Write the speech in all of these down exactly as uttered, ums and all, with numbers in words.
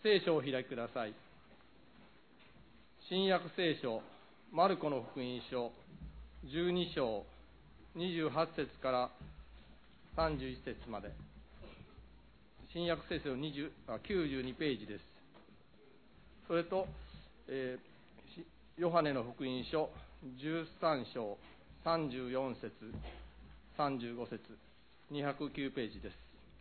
聖書をお開きください。新約聖書マルコの福音書じゅうに章にじゅうはち節からさんじゅういち節まで。新約聖書きゅうじゅうにページです。それと、えー、ヨハネの福音書じゅうさん章さんじゅうよん節さんじゅうご節にひゃくきゅうページです。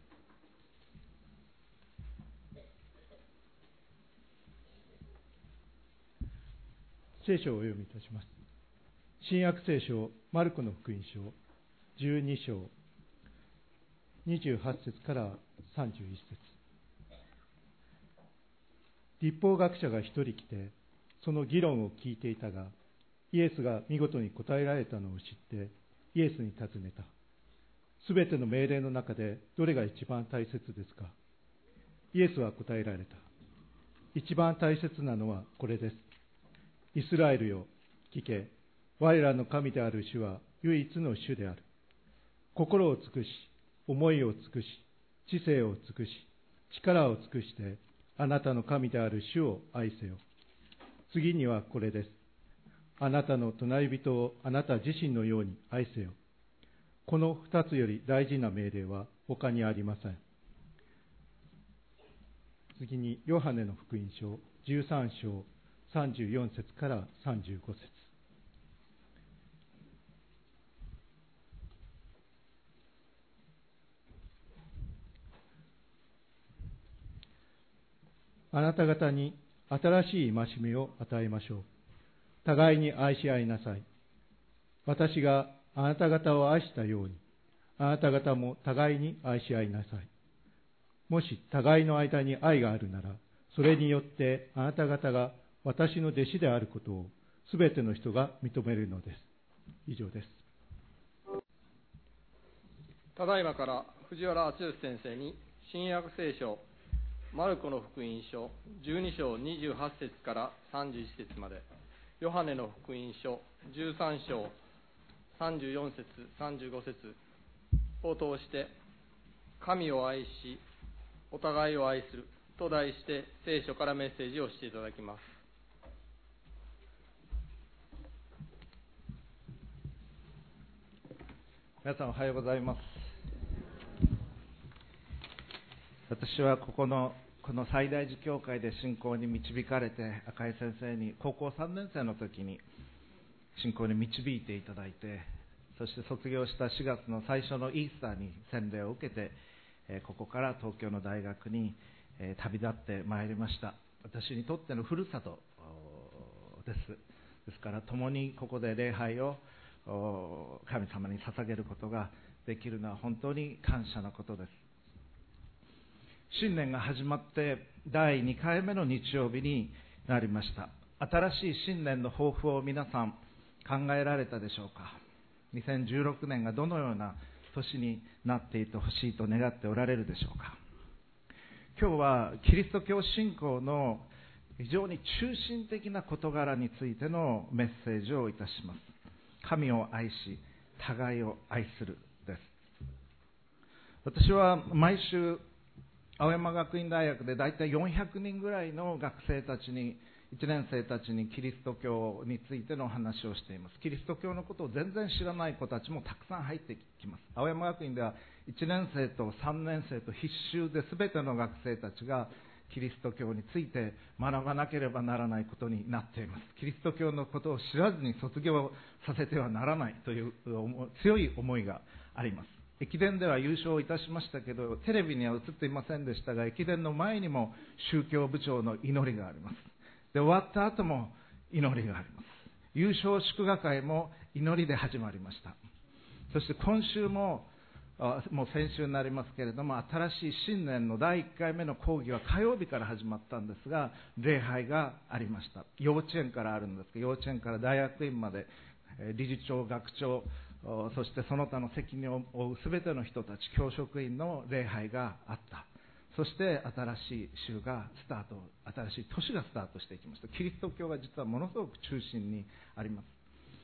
聖書をお読みいたします。新約聖書マルコの福音書じゅうに章にじゅうはち節からさんじゅういち節。律法学者が一人来てその議論を聞いていたが、イエスが見事に答えられたのを知ってイエスに尋ねた。すべての命令の中でどれが一番大切ですか？イエスは答えられた。一番大切なのはこれです。イスラエルよ、聞け。我らの神である主は唯一の主である。心を尽くし、思いを尽くし、知性を尽くし、力を尽くして、あなたの神である主を愛せよ。次にはこれです。あなたの隣人をあなた自身のように愛せよ。この二つより大事な命令は他にありません。次に、ヨハネの福音書じゅうさん章さんじゅうよん節からさんじゅうご節。あなた方に新しい戒めを与えましょう。互いに愛し合いなさい。私があなた方を愛したように、あなた方も互いに愛し合いなさい。もし互いの間に愛があるなら、それによってあなた方が私の弟子であることをすべての人が認めるのです。以上です。 ただいまから藤原敦義先生に新約聖書マルコの福音書じゅうに章にじゅうはち節からさんじゅういち節まで、ヨハネの福音書じゅうさん章さんじゅうよん節さんじゅうご節を通して神を愛しお互いを愛すると題して聖書からメッセージをしていただきます。 皆さんおはようございます。私はここのこの西大寺教会で信仰に導かれて、赤井先生に高校さんねん生の時に信仰に導いていただいて、そして卒業したしがつの最初のイースターに洗礼を受けて、ここから東京の大学に旅立ってまいりました。私にとってのふるさとです。ですから共にここで礼拝を神様に捧げることができるのは本当に感謝のことです。新年が始まってだいにかいめの日曜日になりました。新しい新年の抱負を皆さん考えられたでしょうか。にせんじゅうろくねんがどのような年になっていてほしいと願っておられるでしょうか。今日はキリスト教信仰の非常に中心的な事柄についてのメッセージをいたします。神を愛し互いを愛するです。私は毎週青山学院大学でだいたいよんひゃくにんぐらいの学生たちに、いちねん生たちにキリスト教についての話をしています。キリスト教のことを全然知らない子たちもたくさん入ってきます。青山学院ではいちねん生とさんねん生と必修で全ての学生たちがキリスト教について学ばなければならないことになっています。キリスト教のことを知らずに卒業させてはならないという強い思いがあります。駅伝では優勝いたしましたけど、テレビには映っていませんでしたが、駅伝の前にも宗教部長の祈りがあります。で、終わった後も祈りがあります。優勝祝賀会も祈りで始まりました。そして今週ももう先週になりますけれども、新しい新年のだいいっかいめの講義は火曜日から始まったんですが、礼拝がありました。幼稚園からあるんですけど、幼稚園から大学院まで理事長、学長、そしてその他の責任を負うすべての人たち、教職員の礼拝があった。そして新しい週がスタート、新しい年がスタートしていきました。キリスト教が実はものすごく中心にあります。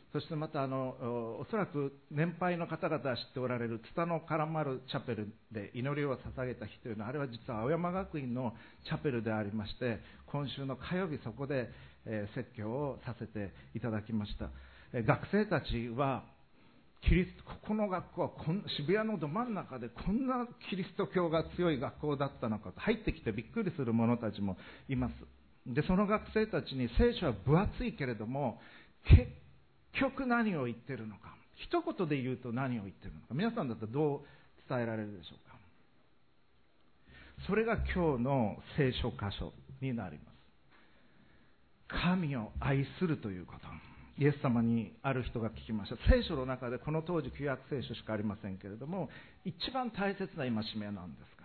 そしてまたあのおそらく年配の方々は知っておられるツタの絡まるチャペルで祈りを捧げた日というのは、あれは実は青山学院のチャペルでありまして、今週の火曜日そこで、えー、説教をさせていただきました。えー、学生たちはキリスト、ここの学校はこん渋谷のど真ん中でこんなキリスト教が強い学校だったのかと、入ってきてびっくりする者たちもいます。でその学生たちに、聖書は分厚いけれども結局何を言ってるのか、一言で言うと何を言ってるのか、皆さんだったらどう伝えられるでしょうか。それが今日の聖書箇所になります。神を愛するということ。イエス様にある人が聞きました。聖書の中でこの当時旧約聖書しかありませんけれども、一番大切な戒めは何ですか。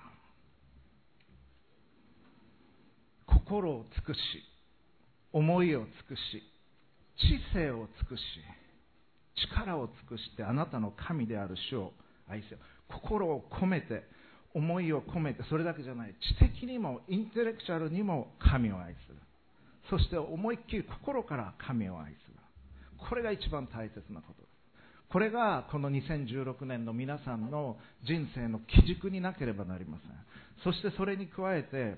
心を尽くし、思いを尽くし、知性を尽くし、力を尽くしてあなたの神である主を愛せよ。心を込めて、思いを込めて、それだけじゃない、知的にもインテレクチャルにも神を愛する。そして思いっきり心から神を愛する。これが一番大切なことです。これがこのにせんじゅうろくねんの皆さんの人生の基軸になければなりません。そしてそれに加えて、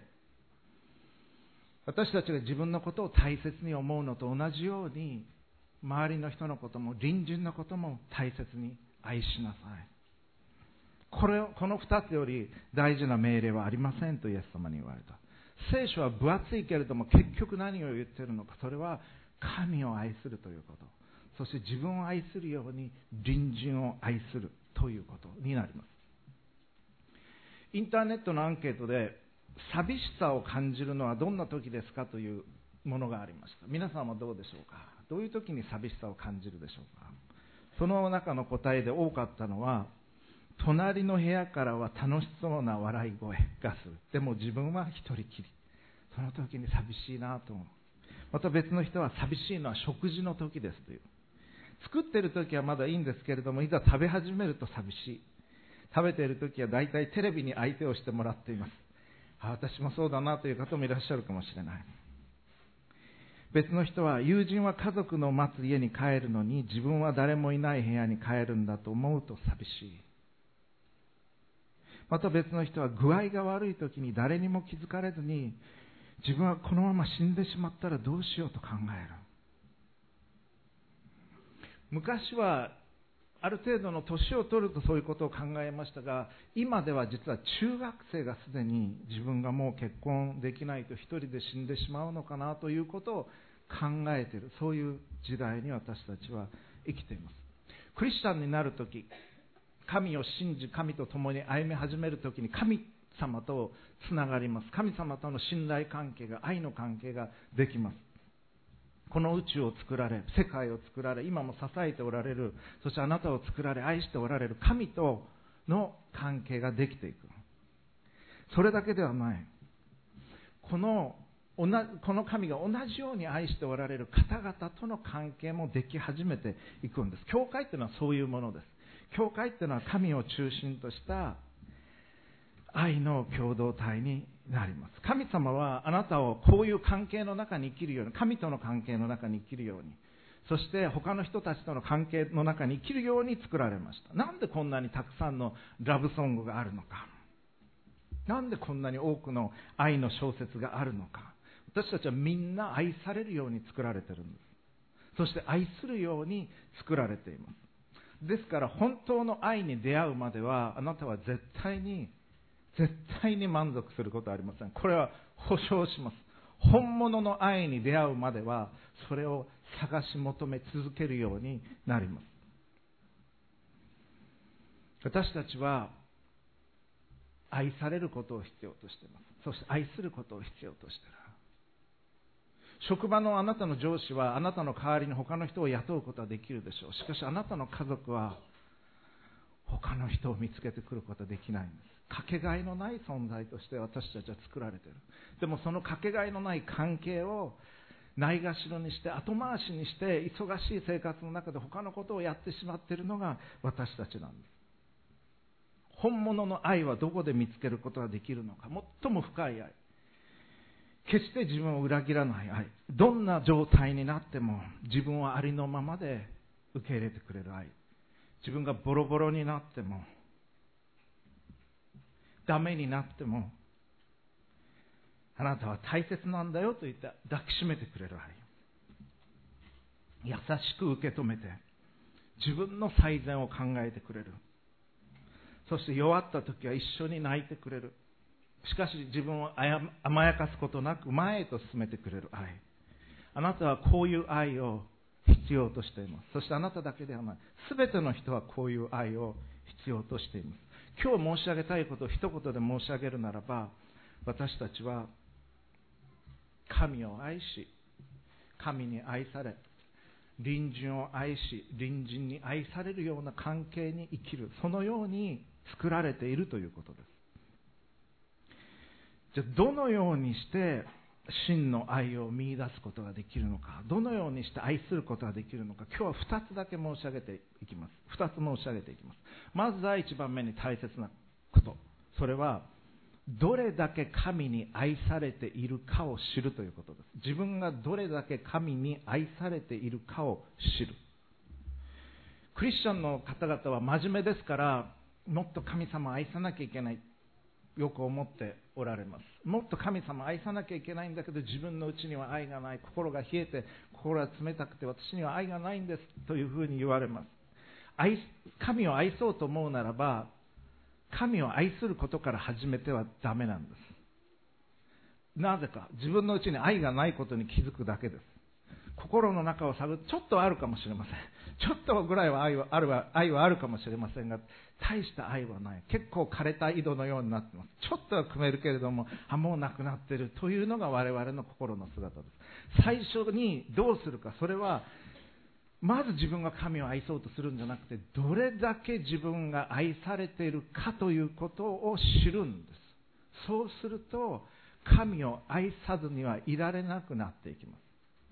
私たちが自分のことを大切に思うのと同じように、周りの人のことも隣人のことも大切に愛しなさい。これをこの二つより大事な命令はありませんとイエス様に言われた。聖書は分厚いけれども結局何を言っているのか、それは神を愛するということ、そして自分を愛するように隣人を愛するということになります。インターネットのアンケートで寂しさを感じるのはどんな時ですかというものがありました。皆さんはどうでしょうか。どういう時に寂しさを感じるでしょうか。その中の答えで多かったのは、隣の部屋からは楽しそうな笑い声がする、でも自分は一人きり、その時に寂しいなと思う。また別の人は寂しいのは食事の時ですという。作っている時はまだいいんですけれども、いざ食べ始めると寂しい。食べている時はだいたいテレビに相手をしてもらっています。あ、私もそうだなという方もいらっしゃるかもしれない。別の人は、友人は家族の待つ家に帰るのに自分は誰もいない部屋に帰るんだと思うと寂しい。また別の人は、具合が悪い時に誰にも気づかれずに自分はこのまま死んでしまったらどうしようと考える。昔はある程度の年を取るとそういうことを考えましたが、今では実は中学生がすでに自分がもう結婚できないと一人で死んでしまうのかなということを考えている、そういう時代に私たちは生きています。クリスチャンになるとき、神を信じ神と共に歩み始めるときに神様とつながります。神様との信頼関係が、愛の関係ができます。この宇宙を作られ、世界を作られ、今も支えておられる、そしてあなたを作られ愛しておられる神との関係ができていく。それだけではない。このこの神が同じように愛しておられる方々との関係もでき始めていくんです。教会というのはそういうものです。教会というのは神を中心とした愛の共同体になります。神様はあなたをこういう関係の中に生きるように、神との関係の中に生きるように、そして他の人たちとの関係の中に生きるように作られました。なんでこんなにたくさんのラブソングがあるのか、なんでこんなに多くの愛の小説があるのか。私たちはみんな愛されるように作られているんです。そして愛するように作られています。ですから本当の愛に出会うまではあなたは絶対に絶対に満足することはありません。これは保証します。本物の愛に出会うまではそれを探し求め続けるようになります。私たちは愛されることを必要としています。そして愛することを必要としている。職場のあなたの上司はあなたの代わりに他の人を雇うことはできるでしょう。しかしあなたの家族は他の人を見つけてくることはできないんです。かけがえのない存在として私たちは作られている。でもそのかけがえのない関係をないがしろにして後回しにして忙しい生活の中で他のことをやってしまっているのが私たちなんです。本物の愛はどこで見つけることができるのか。最も深い愛、決して自分を裏切らない愛、どんな状態になっても自分はありのままで受け入れてくれる愛。自分がボロボロになっても、ダメになっても、あなたは大切なんだよと言って抱きしめてくれる愛。優しく受け止めて、自分の最善を考えてくれる。そして弱った時は一緒に泣いてくれる。しかし自分を甘やかすことなく前へと進めてくれる愛。あなたはこういう愛を必要としています。そしてあなただけではない。すべての人はこういう愛を必要としています。今日申し上げたいことを一言で申し上げるならば、私たちは神を愛し、神に愛され、隣人を愛し、隣人に愛されるような関係に生きる。そのように作られているということです。じゃあどのようにして真の愛を見出すことができるのか、どのようにして愛することができるのか、今日はふたつだけ申し上げていきます。ふたつ申し上げていきます。まずは一番目に大切なこと。それは、どれだけ神に愛されているかを知るということです。自分がどれだけ神に愛されているかを知る。クリスチャンの方々は真面目ですから、もっと神様を愛さなきゃいけない。よく思っておられます。もっと神様を愛さなきゃいけないんだけど、自分のうちには愛がない。心が冷えて、心が冷たくて、私には愛がないんです。というふうに言われます。愛、神を愛そうと思うならば、神を愛することから始めてはダメなんです。なぜか、自分のうちに愛がないことに気づくだけです。心の中を探る、ちょっとはあるかもしれません。ちょっとぐらいは愛はあるは、愛はあるかもしれませんが、大した愛はない。結構枯れた井戸のようになっています。ちょっとは汲めるけれども、あ、もうなくなっているというのが我々の心の姿です。最初にどうするか、それは、まず自分が神を愛そうとするんじゃなくて、どれだけ自分が愛されているかということを知るんです。そうすると、神を愛さずにはいられなくなっていきます。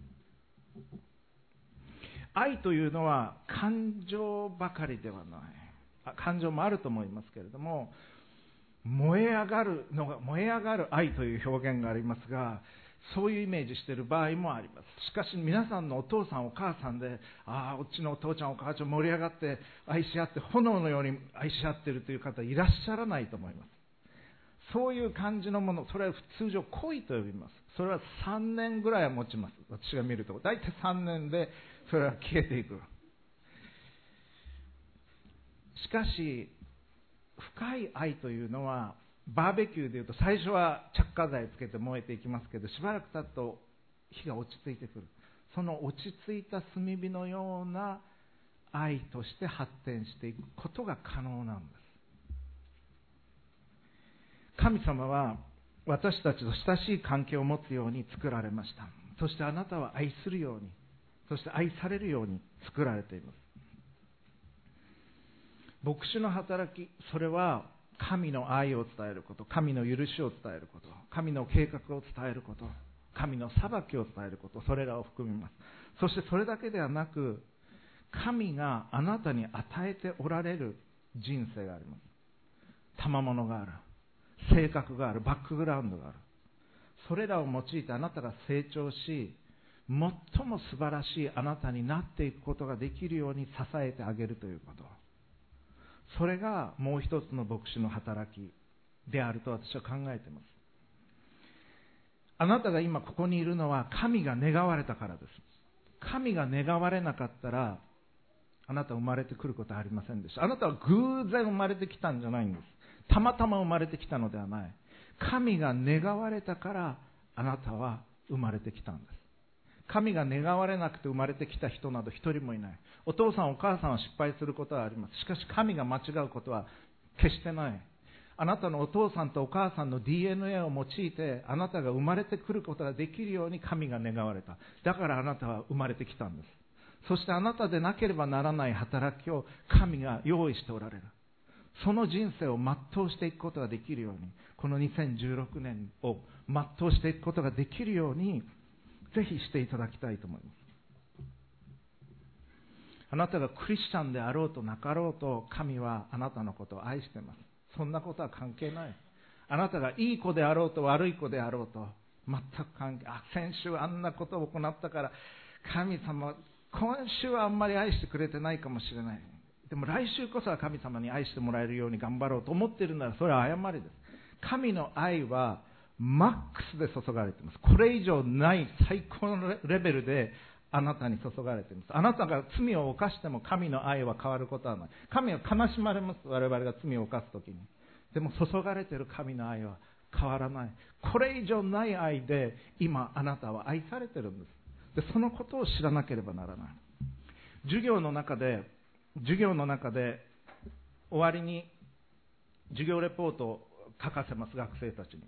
愛というのは感情ばかりではない。感情もあると思いますけれども、燃え上がるのが、燃え上がる愛という表現がありますが、そういうイメージしている場合もあります。しかし皆さんのお父さんお母さんで、ああ、うちのお父ちゃんお母ちゃん盛り上がって愛し合って、炎のように愛し合っているという方いらっしゃらないと思います。そういう感じのもの、それは通常恋と呼びます。それはさんねんぐらいは持ちます。私が見ると。大体さんねんでそれは消えていく。しかし、深い愛というのは、バーベキューでいうと最初は着火剤つけて燃えていきますけど、しばらく経つと火が落ち着いてくる。その落ち着いた炭火のような愛として発展していくことが可能なんです。神様は私たちと親しい関係を持つように作られました。そしてあなたは愛するように、そして愛されるように作られています。牧師の働き、それは神の愛を伝えること、神の許しを伝えること、神の計画を伝えること、神の裁きを伝えること、それらを含みます。そしてそれだけではなく、神があなたに与えておられる人生があります。賜物がある、性格がある、バックグラウンドがある。それらを用いてあなたが成長し、最も素晴らしいあなたになっていくことができるように支えてあげるということ。それがもう一つの牧師の働きであると私は考えています。あなたが今ここにいるのは神が願われたからです。神が願われなかったらあなたは生まれてくることはありませんでした。あなたは偶然生まれてきたんじゃないんです。たまたま生まれてきたのではない。神が願われたからあなたは生まれてきたんです。神が願われなくて生まれてきた人など一人もいない。お父さんお母さんは失敗することはあります。しかし神が間違うことは決してない。あなたのお父さんとお母さんの ディーエヌエー を用いてあなたが生まれてくることができるように神が願われた。だからあなたは生まれてきたんです。そしてあなたでなければならない働きを神が用意しておられる。その人生を全うしていくことができるように、このにせんじゅうろくねんを全うしていくことができるようにぜひしていただきたいと思います。あなたがクリスチャンであろうとなかろうと神はあなたのことを愛しています。そんなことは関係ない。あなたがいい子であろうと悪い子であろうと全く関係、あ、先週あんなことを行ったから神様今週はあんまり愛してくれてないかもしれない。でも来週こそは神様に愛してもらえるように頑張ろうと思っているなら、それは誤りです。神の愛はマックスで注がれています。これ以上ない最高のレベルであなたに注がれています。あなたが罪を犯しても神の愛は変わることはない。神は悲しまれます。我々が罪を犯すときに。でも注がれている神の愛は変わらない。これ以上ない愛で今あなたは愛されているんです。で、そのことを知らなければならない。授業の中で授業の中で終わりに授業レポートを書かせます。学生たちに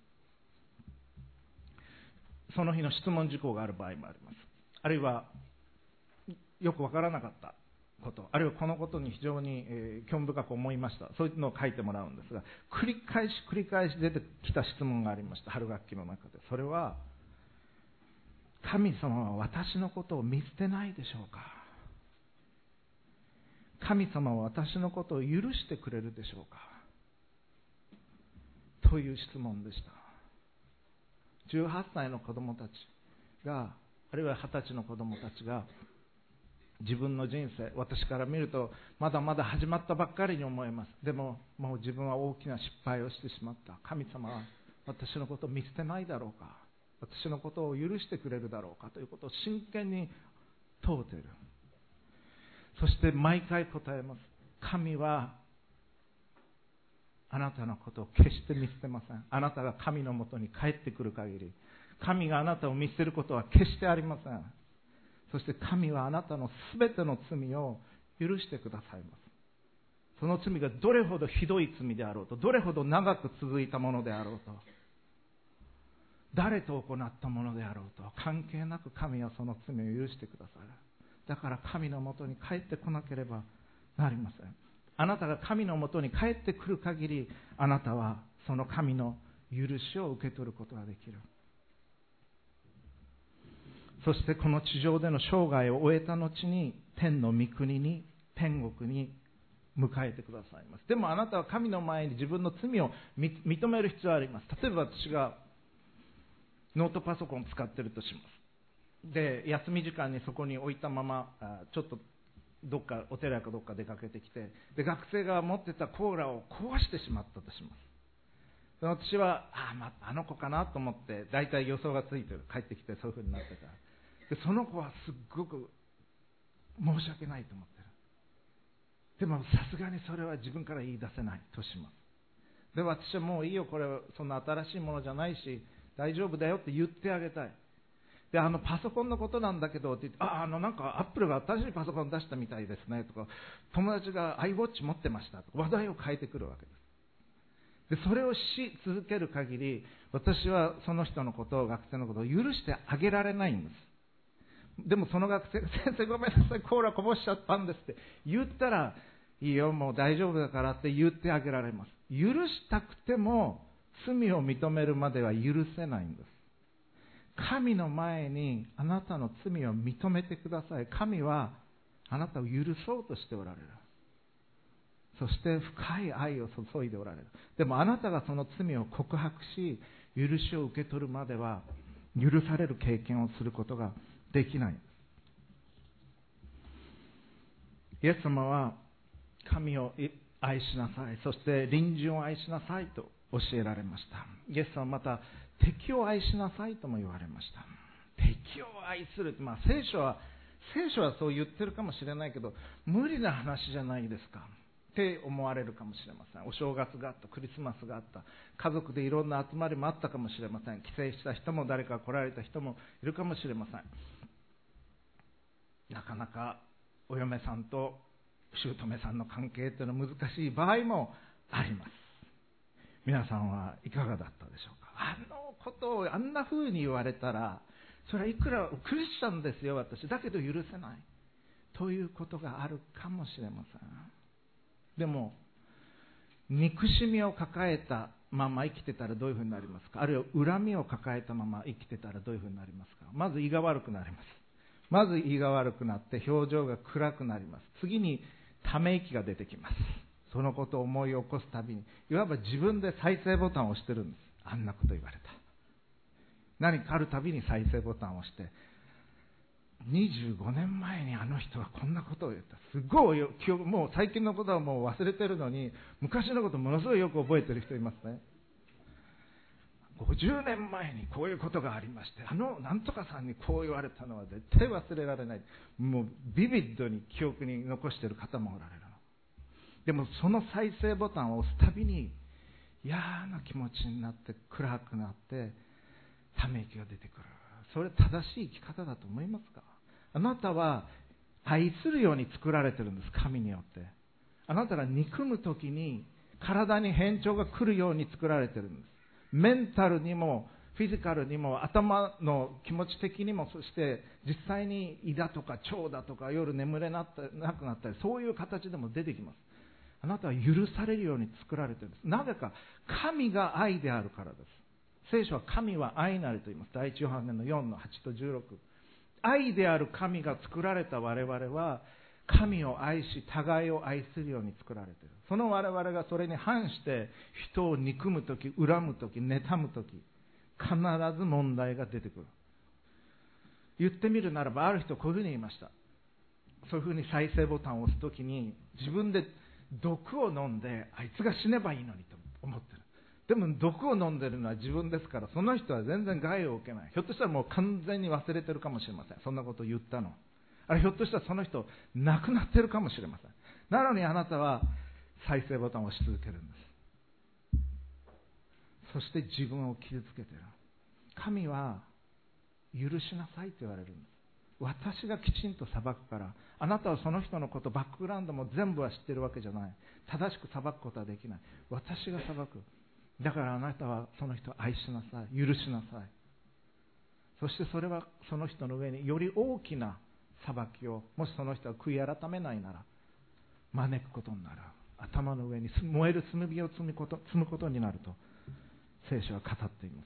その日の質問事項がある場合もあります。あるいはよくわからなかったこと、あるいはこのことに非常に、えー、興味深く思いました、そういうのを書いてもらうんですが、繰り返し繰り返し出てきた質問がありました。春学期の中で。それは、神様は私のことを見捨てないでしょうか。神様は私のことを許してくれるでしょうか、という質問でした。じゅうはっさいの子供たちが、あるいははたちの子供たちが、自分の人生、私から見るとまだまだ始まったばっかりに思えます。でももう自分は大きな失敗をしてしまった。神様は私のことを見捨てないだろうか、私のことを許してくれるだろうかということを真剣に問うている。そして毎回答えます。神はあなたのことを決して見捨てません。あなたが神のもとに帰ってくる限り、神があなたを見捨てることは決してありません。そして神はあなたのすべての罪を許してくださいます。その罪がどれほどひどい罪であろうと、どれほど長く続いたものであろうと、誰と行ったものであろうと、関係なく神はその罪を許してくださる。だから神のもとに帰ってこなければなりません。あなたが神のもとに帰ってくる限り、あなたはその神の許しを受け取ることができる。そしてこの地上での生涯を終えた後に、天の御国に、天国に迎えてくださいます。でもあなたは神の前に自分の罪を認める必要があります。例えば私がノートパソコンを使っているとします。で、休み時間にそこに置いたまま、ちょっとどっかお寺かどっか出かけてきて、で学生が持ってたコーラを壊してしまったとします。で私は あ,、まあ、あの子かなと思ってだいたい予想がついてる、帰ってきてそういうふうになってた。でその子はすっごく申し訳ないと思ってる。でもさすがにそれは自分から言い出せないとします。で私はもういいよ、これはそんな新しいものじゃないし大丈夫だよって言ってあげたい。であのパソコンのことなんだけどって言って、ああのなんかアップルが新しいパソコン出したみたいですねとか、友達が iWatch 持ってましたとか話題を変えてくるわけです。でそれをし続ける限り、私はその人のことを、学生のことを許してあげられないんです。でもその学生が、先生ごめんなさい、コーラこぼしちゃったんですって言ったら、いいよもう大丈夫だからって言ってあげられます。許したくても罪を認めるまでは許せないんです。神の前にあなたの罪を認めてください。神はあなたを許そうとしておられる。そして深い愛を注いでおられる。でもあなたがその罪を告白し、許しを受け取るまでは許される経験をすることができない。イエス様は神を愛しなさい、そして隣人を愛しなさいと教えられました。イエス様はまた敵を愛しなさいとも言われました。敵を愛する、まあ、聖書は聖書はそう言ってるかもしれないけど、無理な話じゃないですかって思われるかもしれません。お正月があった、クリスマスがあった、家族でいろんな集まりもあったかもしれません。帰省した人も誰か来られた人もいるかもしれません。なかなかお嫁さんと姑さんの関係というのは難しい場合もあります。皆さんはいかがだったでしょうか。あのことをあんな風に言われたら、それはいくらクリスチャンですよ私、だけど許せないということがあるかもしれません。でも憎しみを抱えたまま生きてたらどういうふうになりますか。あるいは恨みを抱えたまま生きてたらどういうふうになりますか。まず胃が悪くなります。まず胃が悪くなって表情が暗くなります。次にため息が出てきます。そのことを思い起こすたびに、いわば自分で再生ボタンを押してるんです。あんなこと言われた、何かあるたびに再生ボタンを押して、 にじゅうごねんまえにあの人はこんなことを言った。すごい記憶、もう最近のことはもう忘れてるのに、昔のことものすごいよく覚えてる人いますね。ごじゅうねんまえにこういうことがありまして、あのなんとかさんにこう言われたのは絶対忘れられない。もうビビッドに記憶に残している方もおられるの。でもその再生ボタンを押すたびに嫌な気持ちになって暗くなってため息が出てくる。それ正しい生き方だと思いますか？あなたは愛するように作られてるんです。神によって。あなたが憎むときに体に変調が来るように作られてるんです。メンタルにもフィジカルにも頭の気持ち的にも、そして実際に胃だとか腸だとか夜眠れなくなったり、そういう形でも出てきます。あなたは許されるように作られているんです。なぜか、神が愛であるからです。聖書は神は愛なりと言います。第一ヨハネのよんのはちとじゅうろく。愛である神が作られた我々は神を愛し互いを愛するように作られている。その我々がそれに反して人を憎むとき、恨むとき、妬むとき、必ず問題が出てくる。言ってみるならば、ある人こういうふうに言いました。そういうふうに再生ボタンを押すときに自分で毒を飲んであいつが死ねばいいのにと思ってる。でも毒を飲んでるのは自分ですから、その人は全然害を受けない。ひょっとしたらもう完全に忘れてるかもしれません。そんなことを言ったの。あれひょっとしたらその人亡くなってるかもしれません。なのにあなたは再生ボタンを押し続けるんです。そして自分を傷つけてる。神は許しなさいと言われるんです。私がきちんと裁くから。あなたはその人のこと、バックグラウンドも全部は知ってるわけじゃない。正しく裁くことはできない。私が裁く。だからあなたはその人を愛しなさい、許しなさい。そしてそれはその人の上により大きな裁きを、もしその人が悔い改めないなら招くことになる。頭の上に燃える炭火を積むこと、積むことになると聖書は語っています。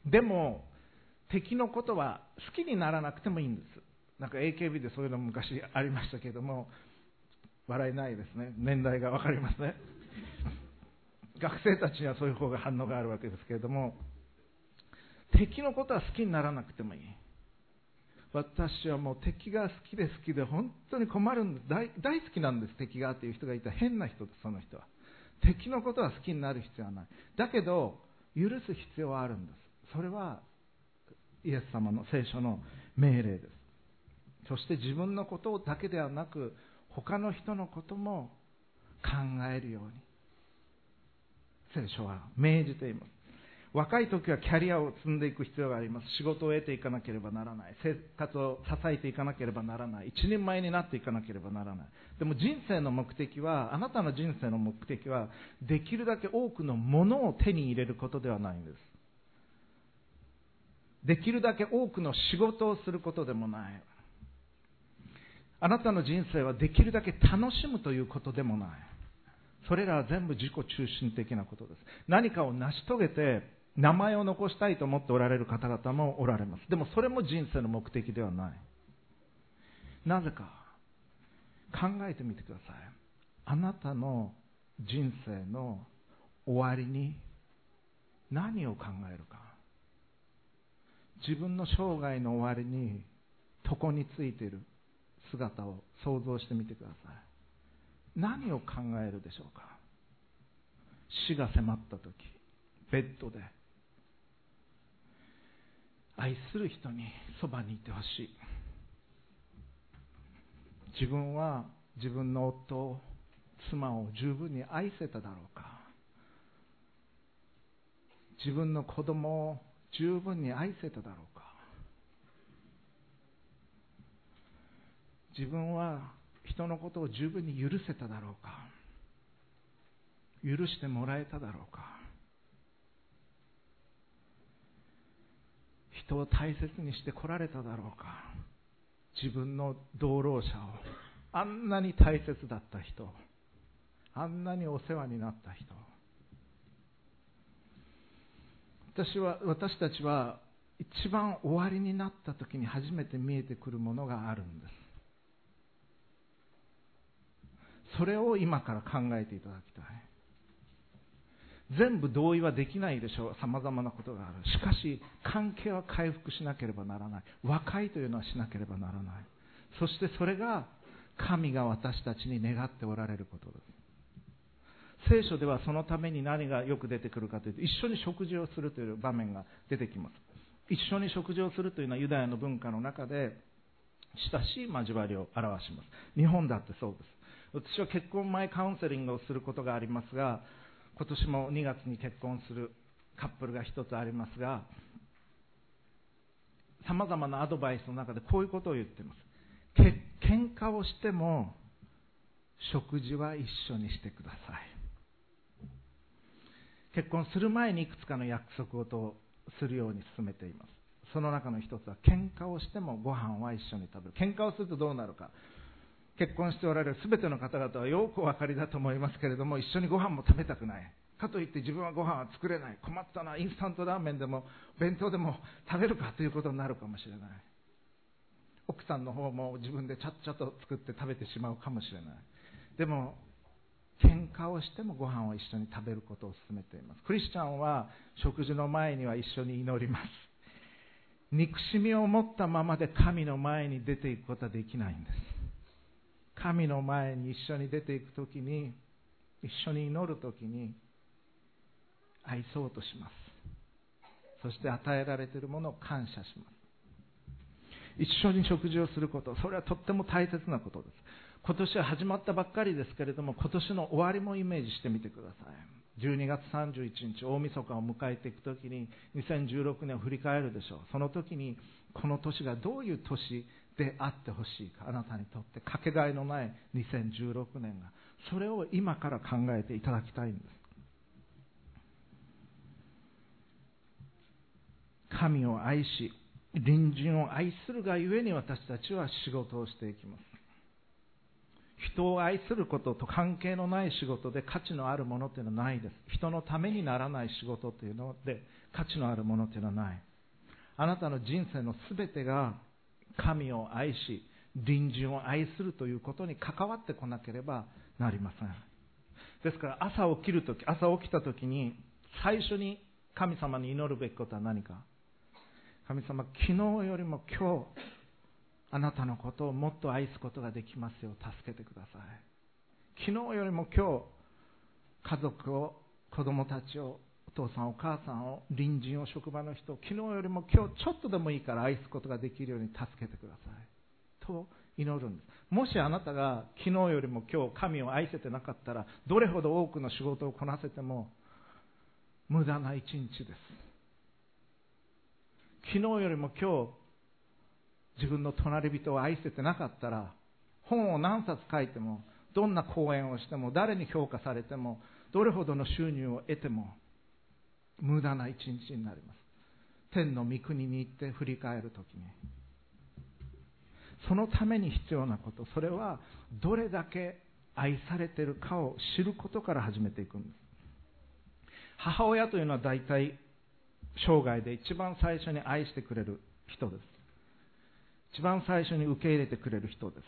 でも敵のことは好きにならなくてもいいんです。なんか エーケービー でそういうの昔ありましたけれども、笑えないですね。年代が分かりますね。学生たちにはそういう方が反応があるわけですけれども、敵のことは好きにならなくてもいい。私はもう敵が好きで好きで本当に困るんです。 大, 大好きなんです。敵がっていう人がいたら変な人です。その人は敵のことは好きになる必要はない。だけど許す必要はあるんです。それはイエス様の聖書の命令です。そして自分のことだけではなく他の人のことも考えるように聖書は命じています。若い時はキャリアを積んでいく必要があります。仕事を得ていかなければならない。生活を支えていかなければならない。一人前になっていかなければならない。でも人生の目的は、あなたの人生の目的はできるだけ多くのものを手に入れることではないんです。できるだけ多くの仕事をすることでもない。あなたの人生はできるだけ楽しむということでもない。それらは全部自己中心的なことです。何かを成し遂げて名前を残したいと思っておられる方々もおられます。でもそれも人生の目的ではない。なぜか考えてみてください。あなたの人生の終わりに何を考えるか。自分の生涯の終わりに床についている姿を想像してみてください。何を考えるでしょうか。死が迫った時、ベッドで愛する人にそばにいてほしい。自分は自分の夫、妻を十分に愛せただろうか。自分の子供を十分に愛せただろうか。自分は人のことを十分に許せただろうか。許してもらえただろうか。人を大切にしてこられただろうか。自分の同労者を、あんなに大切だった人、あんなにお世話になった人。私は、私たちは一番終わりになった時に初めて見えてくるものがあるんです。それを今から考えていただきたい。 全部同意はできないでしょう。様々なことがある。しかし関係は回復しなければならない。和解というのはしなければならない。そしてそれが神が私たちに願っておられることです。聖書ではそのために何がよく出てくるかというと、一緒に食事をするという場面が出てきます。一緒に食事をするというのはユダヤの文化の中で親しい交わりを表します。日本だってそうです。私は結婚前カウンセリングをすることがありますが、今年もにがつに結婚するカップルが一つありますが、さまざまなアドバイスの中でこういうことを言っています。け喧嘩をしても食事は一緒にしてください。結婚する前にいくつかの約束をするように進めています。その中の一つは、喧嘩をしてもご飯は一緒に食べる。喧嘩をするとどうなるか。結婚しておられるすべての方々はよくお分かりだと思いますけれども、一緒にご飯も食べたくない。かといって自分はご飯は作れない。困ったな。インスタントラーメンでも弁当でも食べるかということになるかもしれない。奥さんの方も自分でちゃっちゃと作って食べてしまうかもしれない。でも喧嘩をしてもご飯を一緒に食べることを勧めています。クリスチャンは食事の前には一緒に祈ります。憎しみを持ったままで神の前に出ていくことはできないんです。神の前に一緒に出ていくときに、一緒に祈るときに愛そうとします。そして与えられているものを感謝します。一緒に食事をすること、それはとっても大切なことです。今年は始まったばっかりですけれども、今年の終わりもイメージしてみてください。じゅうにがつさんじゅういちにち、大晦日を迎えていくときににせんじゅうろくねんを振り返るでしょう。その時にこの年がどういう年であってほしいか、あなたにとってかけがえのないにせんじゅうろくねんが、それを今から考えていただきたいんです。神を愛し隣人を愛するがゆえに、私たちは仕事をしていきます。人を愛することと関係のない仕事で価値のあるものというのはないです。人のためにならない仕事というので価値のあるものというのはない。あなたの人生のすべてが神を愛し隣人を愛するということに関わってこなければなりません。ですから朝起きるとき、朝起きたときに最初に神様に祈るべきことは何か。神様、昨日よりも今日あなたのことをもっと愛すことができますよう助けてください。昨日よりも今日家族を、子供たちを、お父さんお母さんを、隣人を、職場の人を昨日よりも今日ちょっとでもいいから愛すことができるように助けてくださいと祈るんです。もしあなたが昨日よりも今日神を愛せてなかったら、どれほど多くの仕事をこなせても無駄な一日です。昨日よりも今日自分の隣人を愛せてなかったら、本を何冊書いても、どんな講演をしても、誰に評価されても、どれほどの収入を得ても無駄な一日になります。天の御国に行って振り返るときに、そのために必要なこと、それはどれだけ愛されているかを知ることから始めていくんです。母親というのは大体生涯で一番最初に愛してくれる人です。一番最初に受け入れてくれる人です。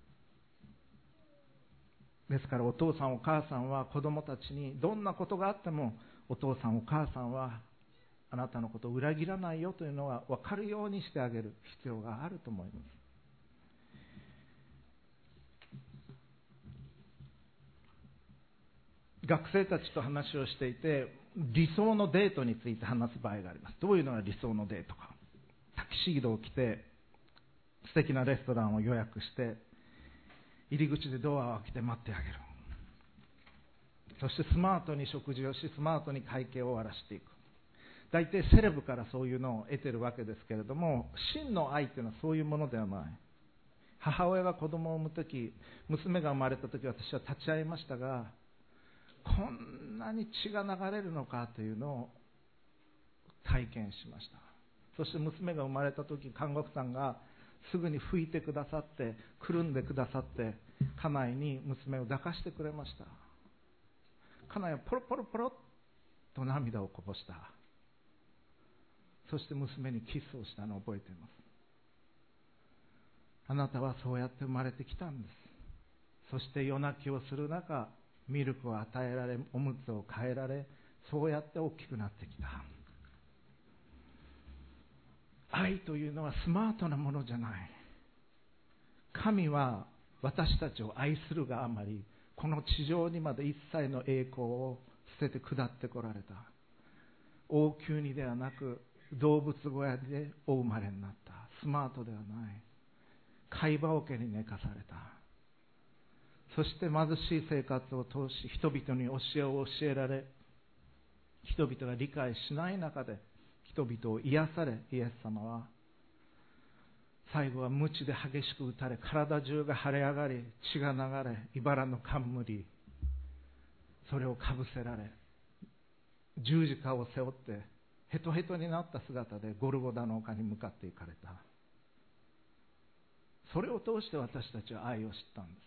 ですからお父さんお母さんは子供たちにどんなことがあっても、お父さんお母さんはあなたのことを裏切らないよというのは分かるようにしてあげる必要があると思います。学生たちと話をしていて、理想のデートについて話す場合があります。どういうのが理想のデートか。タキシードを着て素敵なレストランを予約して、入り口でドアを開けて待ってあげる。そしてスマートに食事をし、スマートに会計を終わらしていく。大体セレブからそういうのを得ているわけですけれども、真の愛というのはそういうものではない。母親が子供を産むとき、娘が生まれたとき、私は立ち会いましたが、こんなに血が流れるのかというのを体験しました。そして娘が生まれたとき、看護婦さんがすぐに拭いてくださって、くるんでくださって、家内に娘を抱かしてくれました。家内はポロポロポロと涙をこぼした。そして娘にキスをしたのを覚えています。あなたはそうやって生まれてきたんです。そして夜泣きをする中、ミルクを与えられ、おむつを替えられ、 そうやって大きくなってきた。愛というのはスマートなものじゃない。神は私たちを愛するがあまり、この地上にまで一切の栄光を捨てて下ってこられた。王宮にではなく動物小屋でお生まれになった。スマートではない。貝羽桶に寝かされた。そして貧しい生活を通し、人々に教えを教えられ、人々が理解しない中で人々を癒され、イエス様は最後は鞭で激しく打たれ、体中が腫れ上がり、血が流れ、茨の冠、それをかぶせられ、十字架を背負ってヘトヘトになった姿でゴルゴダの丘に向かって行かれた。それを通して私たちは愛を知ったんです。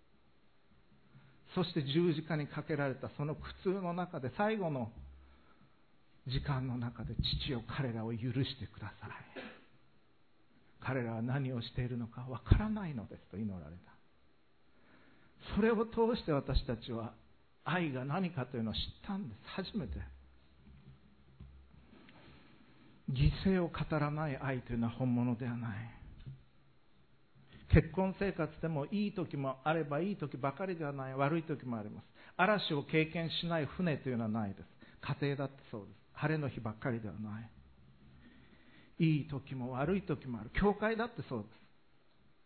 そして十字架にかけられたその苦痛の中で、最後の時間の中で、父よ、彼らを許してください。彼らは何をしているのかわからないのですと祈られた。それを通して私たちは愛が何かというのを知ったんです。初めて。犠牲を語らない愛というのは本物ではない。結婚生活でもいい時もあればいい時ばかりではない。悪い時もあります。嵐を経験しない船というのはないです。家庭だってそうです。晴れの日ばっかりではない。いい時も悪い時もある。教会だってそうです。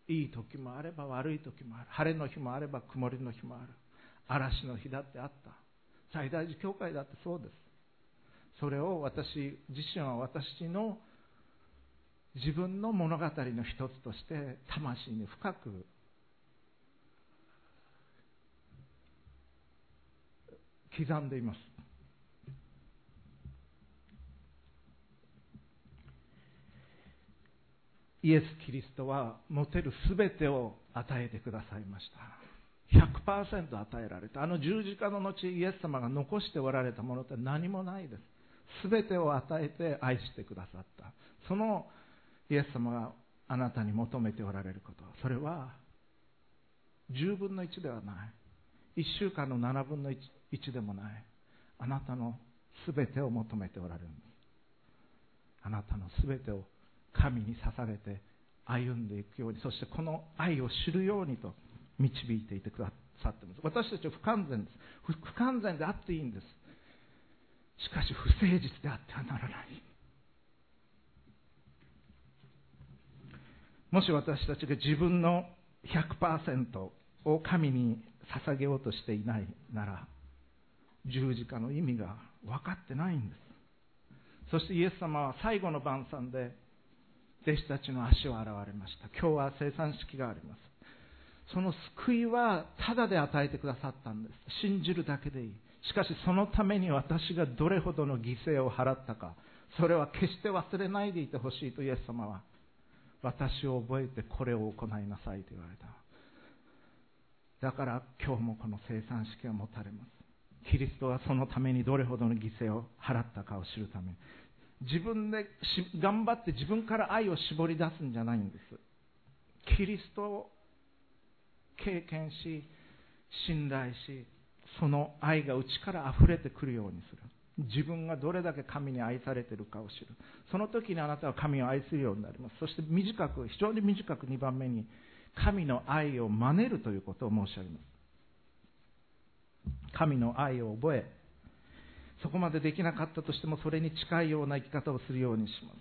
いい時もあれば悪い時もある。晴れの日もあれば曇りの日もある。嵐の日だってあった。最大寺教会だってそうです。それを私自身は私の自分の物語の一つとして魂に深く刻んでいます。イエス・キリストは持てるすべてを与えてくださいました。ひゃくパーセント与えられた。あの十字架の後、イエス様が残しておられたものって何もないです。すべてを与えて愛してくださった。そのイエス様があなたに求めておられること、それはじゅうぶんのいちではない。いっしゅうかんのななぶんのいちでもない。あなたのすべてを求めておられるんです。あなたのすべてを神に捧げて歩んでいくように、そしてこの愛を知るようにと導いていてくださっています。私たちは不完全です。不完全であっていいんです。しかし不誠実であってはならない。もし私たちが自分の ひゃくパーセント を神に捧げようとしていないなら、十字架の意味が分かってないんです。そしてイエス様は最後の晩餐で弟子たちの足を洗われました。今日は聖餐式があります。その救いはただで与えてくださったんです。信じるだけでいい。しかしそのために私がどれほどの犠牲を払ったか、それは決して忘れないでいてほしいとイエス様は、私を覚えてこれを行いなさいと言われた。だから今日もこの聖餐式が持たれます。キリストはそのためにどれほどの犠牲を払ったかを知るために、自分で頑張って自分から愛を絞り出すんじゃないんです。キリストを経験し、信頼し、その愛が内から溢れてくるようにする。自分がどれだけ神に愛されているかを知る。その時にあなたは神を愛するようになります。そして短く、非常に短くにばんめに、神の愛を真似るということを申し上げます。神の愛を覚え、そこまでできなかったとしてもそれに近いような生き方をするようにします。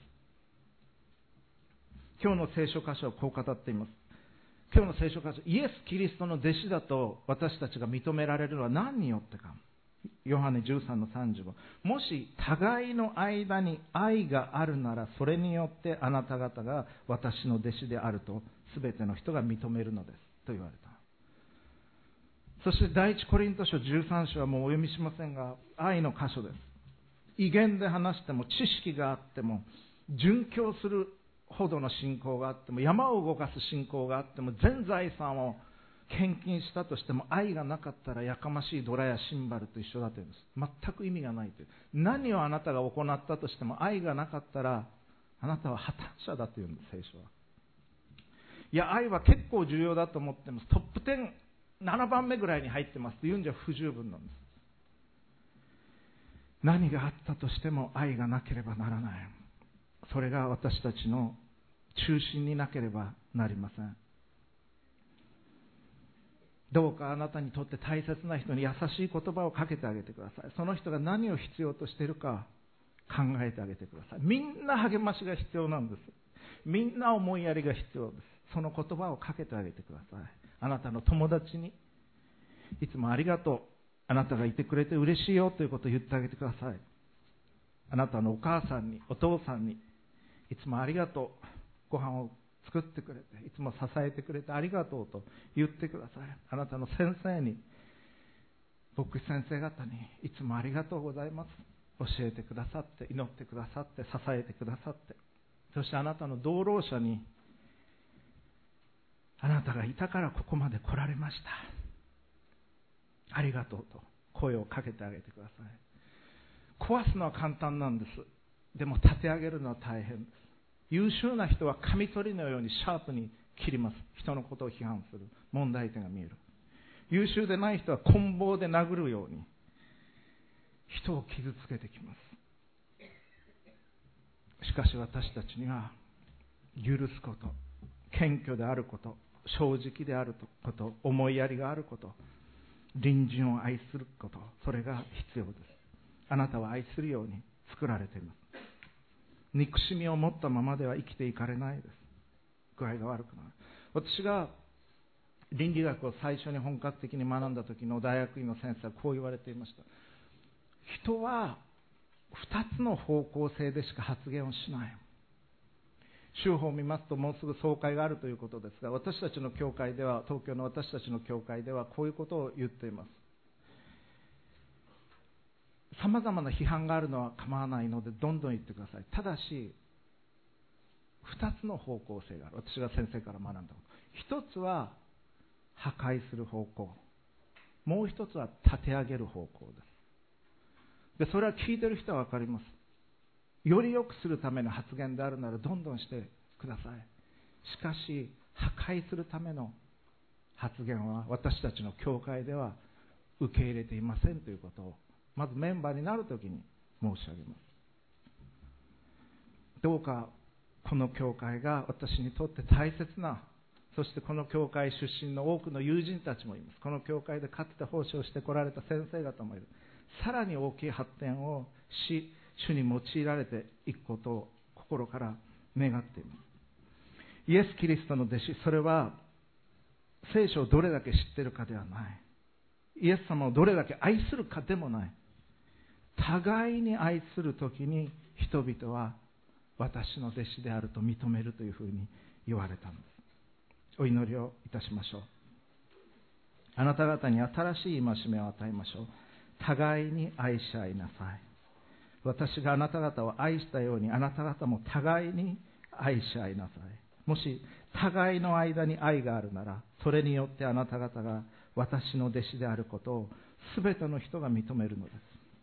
今日の聖書箇所はこう語っています。今日の聖書箇所、イエス・キリストの弟子だと私たちが認められるのは何によってか。ヨハネじゅうさんのさんじゅうご、もし互いの間に愛があるなら、それによってあなた方が私の弟子であると全ての人が認めるのですと言われた。そして第一コリント書じゅうさん章はもうお読みしませんが、愛の箇所です。威厳で話しても、知識があっても、殉教するほどの信仰があっても、山を動かす信仰があっても、全財産を献金したとしても、愛がなかったらやかましいドラやシンバルと一緒だというんです。全く意味がないという。何をあなたが行ったとしても、愛がなかったらあなたは破綻者だというんです、聖書は。いや、愛は結構重要だと思ってます。トップじゅうななばんめぐらいに入ってますというんじゃ不十分なんです。 何があったとしても愛がなければならない。それが私たちの中心になければなりません。どうかあなたにとって大切な人に優しい言葉をかけてあげてください。その人が何を必要としているか考えてあげてください。みんな励ましが必要なんです。みんな思いやりが必要です。その言葉をかけてあげてください。あなたの友達にいつもありがとう、あなたがいてくれて嬉しいよということを言ってあげてください。あなたのお母さんに、お父さんにいつもありがとう、ご飯を作ってくれていつも支えてくれてありがとうと言ってください。あなたの先生に、牧師先生方にいつもありがとうございます、教えてくださって、祈ってくださって、支えてくださって、そしてあなたの同労者に、あなたがいたからここまで来られました、ありがとうと声をかけてあげてください。壊すのは簡単なんです。でも立て上げるのは大変です。優秀な人はカミソリのようにシャープに切ります。人のことを批判する、問題点が見える。優秀でない人は棍棒で殴るように人を傷つけてきます。しかし私たちには許すこと、謙虚であること、正直であること、思いやりがあること、隣人を愛すること、それが必要です。あなたは愛するように作られています。憎しみを持ったままでは生きていかれないです。具合が悪くなる。私が倫理学を最初に本格的に学んだ時の大学院の先生はこう言われていました。人は二つの方向性でしか発言をしない。州法を見ますともうすぐ総会があるということですが、私たちの教会では、東京の私たちの教会ではこういうことを言っています。さまざまな批判があるのは構わないのでどんどん言ってください。ただし二つの方向性がある。私が先生から学んだこと、一つは破壊する方向、もう一つは立て上げる方向です。でそれは聞いてる人は分かります。より良くするための発言であるならどんどんしてください。しかし破壊するための発言は私たちの教会では受け入れていませんということをまずメンバーになるときに申し上げます。どうかこの教会が私にとって大切な、そしてこの教会出身の多くの友人たちもいます。この教会でかつて奉仕をしてこられた先生方もいる。さらに大きい発展をし、主に用いられていくことを心から願っています。イエス・キリストの弟子、それは聖書をどれだけ知っているかではない。イエス様をどれだけ愛するかでもない。互いに愛するときに人々は私の弟子であると認めるというふうに言われたんです。お祈りをいたしましょう。あなた方に新しい戒めを与えましょう。互いに愛し合いなさい。私があなた方を愛したようにあなた方も互いに愛し合いなさい。もし互いの間に愛があるなら、それによってあなた方が私の弟子であることをすべての人が認めるのです。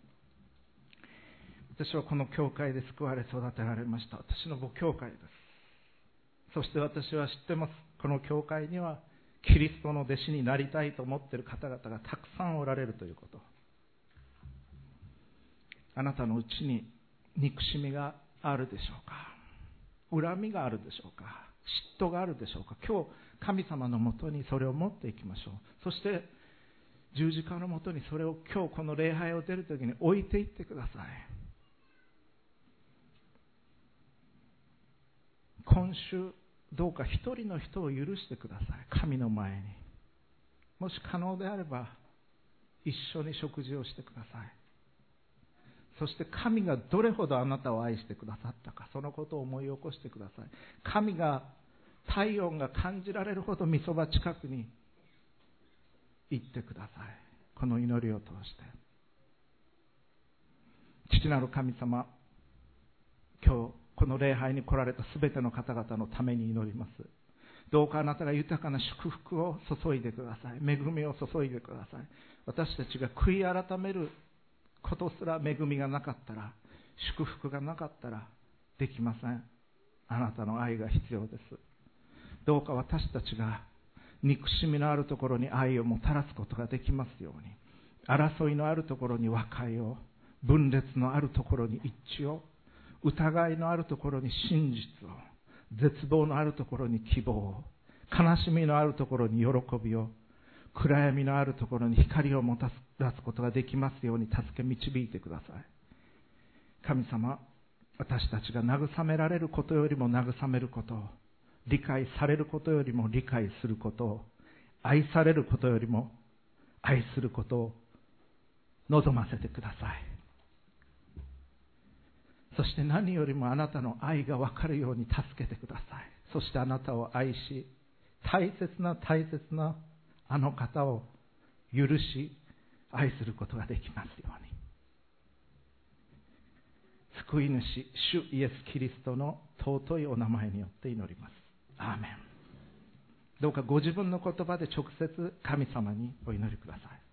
私はこの教会で救われ育てられました。私の母教会です。そして私は知ってます。この教会にはキリストの弟子になりたいと思っている方々がたくさんおられるということ。あなたのうちに憎しみがあるでしょうか。恨みがあるでしょうか。嫉妬があるでしょうか。今日神様のもとにそれを持っていきましょう。そして十字架のもとにそれを今日この礼拝を出るときに置いていってください。今週どうか一人の人を許してください。神の前に。もし可能であれば一緒に食事をしてください。そして神がどれほどあなたを愛してくださったか、そのことを思い起こしてください。神が体温が感じられるほど御そば近くに行ってください。この祈りを通して。父なる神様、今日この礼拝に来られたすべての方々のために祈ります。どうかあなたが豊かな祝福を注いでください。恵みを注いでください。私たちが悔い改めることすら恵みがなかったら、祝福がなかったらできません。あなたの愛が必要です。どうか私たちが憎しみのあるところに愛をもたらすことができますように、争いのあるところに和解を、 分裂のあるところに一致を、疑いのあるところに真実を、絶望のあるところに希望を、悲しみのあるところに喜びを、暗闇のあるところに光をもたらすことができますように助け導いてください。神様、私たちが慰められることよりも慰めることを、理解されることよりも理解することを、愛されることよりも愛することを望ませてください。そして何よりもあなたの愛が分かるように助けてください。そしてあなたを愛し、大切な大切なあの方を許し、愛することができますように。救い主、主イエス・キリストの尊いお名前によって祈ります。アーメン。どうかご自分の言葉で直接神様にお祈りください。